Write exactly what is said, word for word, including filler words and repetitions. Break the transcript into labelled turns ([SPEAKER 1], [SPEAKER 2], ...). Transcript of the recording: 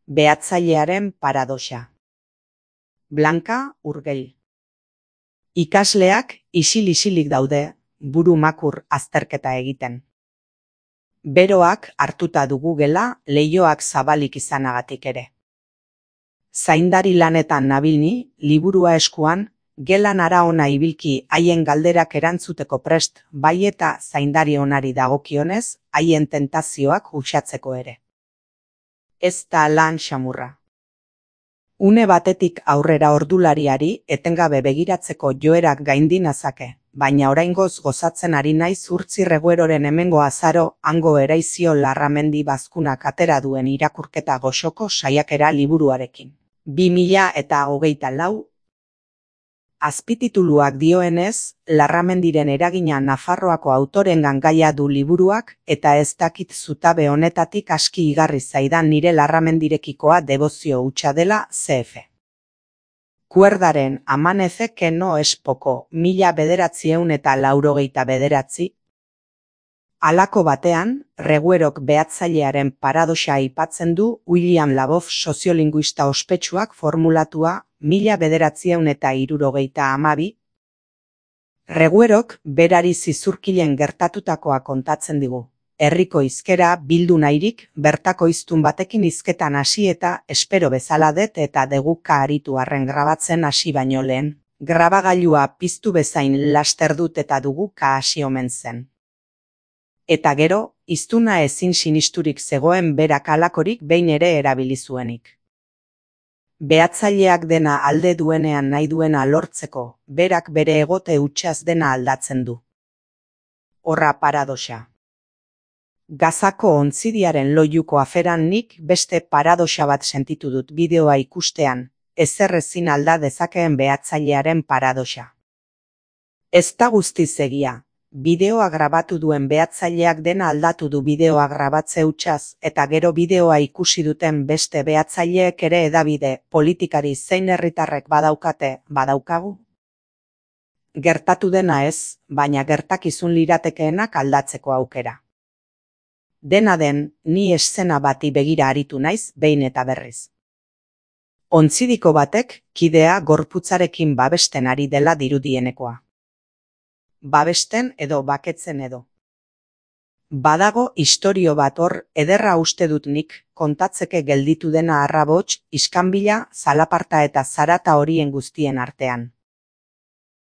[SPEAKER 1] Behatzailearen paradoxa. Blanka Urgell. Ikasleak isil-isilik daude, buru makur azterketa egiten. Beroak hartuta dugu gela leihoak zabalik izanagatik ere. Zaindari lanetan nabilni, liburua eskuan, gelan ara ona ibilki haien galderak erantzuteko prest, bai eta zaindari onari dagokionez, haien tentazioak uxatzeko ere. Ez da lan xamurra. Une batetik aurrera ordulariari etengabe begiratzeko joerak gaindi nazake, baina oraingoz gozatzen ari naiz Urtzi Regueroren hemengo azaro hango eraizio Larramendi Bazkunak atera duen irakurketa goxoko saiakera liburuarekin. bi mila eta hogeita lau Azpitituluak dioenez, Larramendiren eragina Nafarroako autorengan gaia du liburuak eta ez dakit zutabe honetatik aski igarri zaidan nire Larramendirekikoa debozio hutsa dela C F. Kuerdaren Amanece que no es poco, mila bederatziehun eta laurogeita bederatzi. Halako batean, Reguerok behatzailearen paradoxa aipatzen du William Labov soziolinguista ospetsuak formulatua mila bederatziehun eta hirurogeita hamabi. Reguerok berari zizurkilen gertatutakoa kontatzen digu. Herriko hizkera bildu nahirik, bertako hiztun batekin hizketan hasi eta espero bezala det eta deguka aritu arren grabatzen hasi baino lehen. Grabagailua piztu bezain laster dut eta duguka hasi omen zen. Eta gero, hiztuna ezin sinisturik zegoen berak halakorik behin ere erabili zuenik. Behatzaileak dena alde duenean nahi duena lortzeko, berak bere egote hutsaz dena aldatzen du. Horra paradoxa. Gazako ontzidiaren loiuko aferan nik beste paradoxa bat sentitu dut bideoa ikustean, ezer ezin alda dezakeen behatzailearen paradoxa. Ez da guztiz egia. Bideoa grabatu duen behatzaileak dena aldatu du bideoa grabatze hutsaz eta gero bideoa ikusi duten beste behatzaileek ere hedabide, politikari zein herritarrek badaukate, badaukagu? Gertatu dena ez, baina gertakizun liratekeenak aldatzeko aukera. Dena den, ni eszena bati begira aritu naiz behin eta berriz. Ontzidiko batek kidea gorputzarekin babesten ari dela dirudienekoa. Babesten edo baketzen edo. Badago istorio bat hor ederra uste dut nik kontatzeke gelditu dena arrabots, iskanbila, zalaparta eta zarata horien guztien artean.